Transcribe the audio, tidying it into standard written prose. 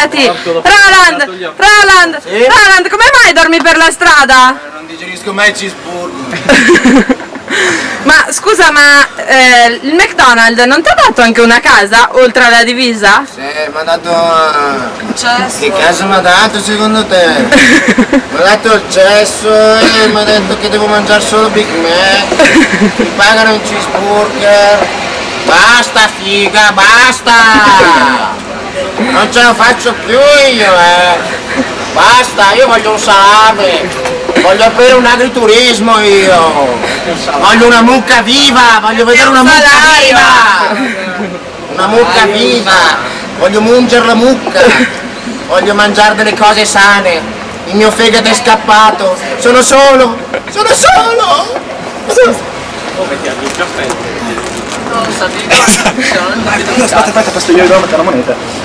svegliati! Roland! Roland! Sì? Roland, come mai dormi per la strada? Non digerisco mai il cheeseburger. Ma scusa, ma il McDonald's non ti ha dato anche una casa, oltre alla divisa? Sì, mi ha dato... Che casa mi ha dato secondo te? Mi ha dato il cesso e mi ha detto che devo mangiare solo Big Mac. Mi pagano il cheeseburger. Basta figa, basta! Non ce la faccio più io, Basta, io voglio un salame. Voglio avere un agriturismo io! Voglio una mucca viva! Voglio vedere una mucca viva! Una mucca viva! Voglio mungere la mucca! Voglio mangiare delle cose sane! Il mio fegato è scappato! Sono solo! Sono solo! Aspetta, questo io devo mettere la moneta.